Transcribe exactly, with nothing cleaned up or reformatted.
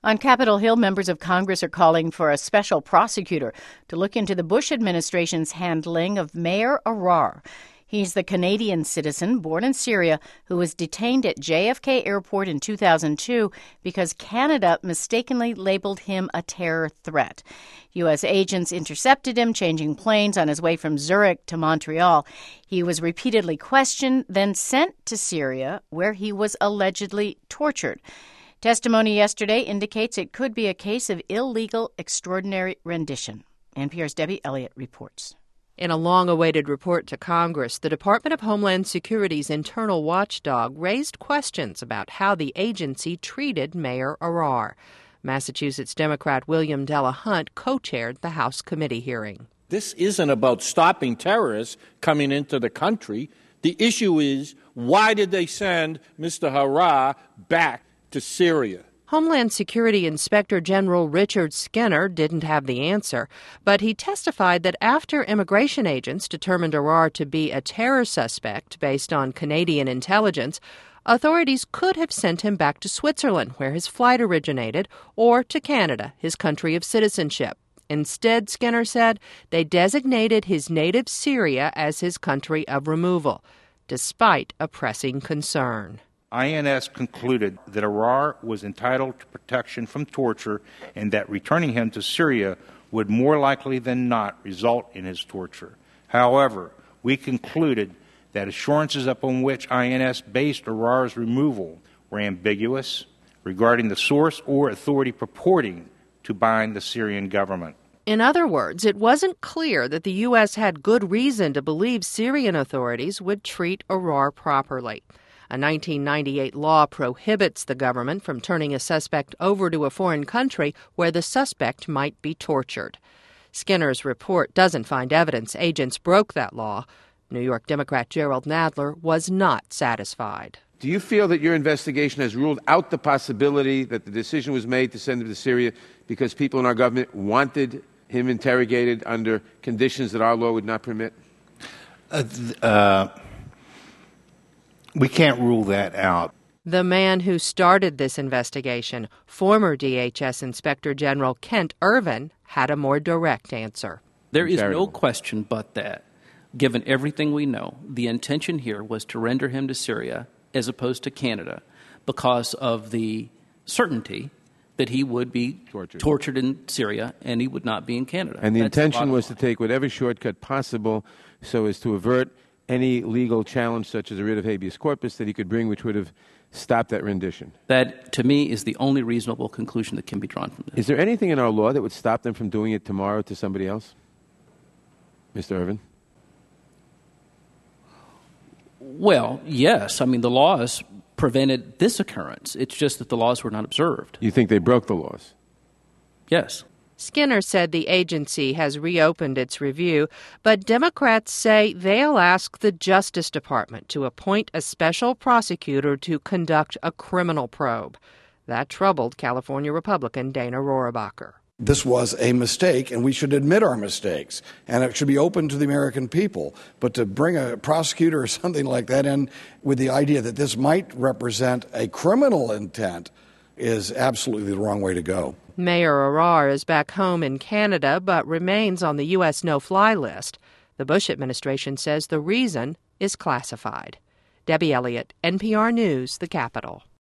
On Capitol Hill, members of Congress are calling for a special prosecutor to look into the Bush administration's handling of Maher Arar. He's the Canadian citizen born in Syria who was detained at J F K Airport in two thousand two because Canada mistakenly labeled him a terror threat. U S agents intercepted him, changing planes on his way from Zurich to Montreal. He was repeatedly questioned, then sent to Syria, where he was allegedly tortured. Testimony yesterday indicates it could be a case of illegal extraordinary rendition. N P R's Debbie Elliott reports. In a long-awaited report to Congress, the Department of Homeland Security's internal watchdog raised questions about how the agency treated Maher Arar. Massachusetts Democrat William Delahunt co-chaired the House committee hearing. This isn't about stopping terrorists coming into the country. The issue is, why did they send Mister Arar back to Syria? Homeland Security Inspector General Richard Skinner didn't have the answer, but he testified that after immigration agents determined Arar to be a terror suspect based on Canadian intelligence, authorities could have sent him back to Switzerland, where his flight originated, or to Canada, his country of citizenship. Instead, Skinner said, they designated his native Syria as his country of removal, despite a pressing concern. I N S concluded that Arar was entitled to protection from torture and that returning him to Syria would more likely than not result in his torture. However, we concluded that assurances upon which I N S based Arar's removal were ambiguous regarding the source or authority purporting to bind the Syrian government. In other words, it wasn't clear that the U S had good reason to believe Syrian authorities would treat Arar properly. A nineteen ninety-eight law prohibits the government from turning a suspect over to a foreign country where the suspect might be tortured. Skinner's report doesn't find evidence agents broke that law. New York Democrat Gerald Nadler was not satisfied. Do you feel that your investigation has ruled out the possibility that the decision was made to send him to Syria because people in our government wanted him interrogated under conditions that our law would not permit? Uh, th- uh... We can't rule that out. The man who started this investigation, former D H S Inspector General Kent Ervin, had a more direct answer. There is no question but that, given everything we know, the intention here was to render him to Syria as opposed to Canada because of the certainty that he would be tortured, tortured in Syria and he would not be in Canada. And the That's intention the was line. to take whatever shortcut possible so as to avert any legal challenge, such as a writ of habeas corpus, that he could bring, which would have stopped that rendition. That, to me, is the only reasonable conclusion that can be drawn from this. Is there anything in our law that would stop them from doing it tomorrow to somebody else? Mister Ervin? Well, yes. I mean, the laws prevented this occurrence. It's just that the laws were not observed. You think they broke the laws? Yes. Skinner said the agency has reopened its review, but Democrats say they'll ask the Justice Department to appoint a special prosecutor to conduct a criminal probe. That troubled California Republican Dana Rohrabacher. This was a mistake, and we should admit our mistakes, and it should be open to the American people. But to bring a prosecutor or something like that in with the idea that this might represent a criminal intent is absolutely the wrong way to go. Maher Arar is back home in Canada but remains on the U S no-fly list. The Bush administration says the reason is classified. Debbie Elliott, N P R News, the Capitol.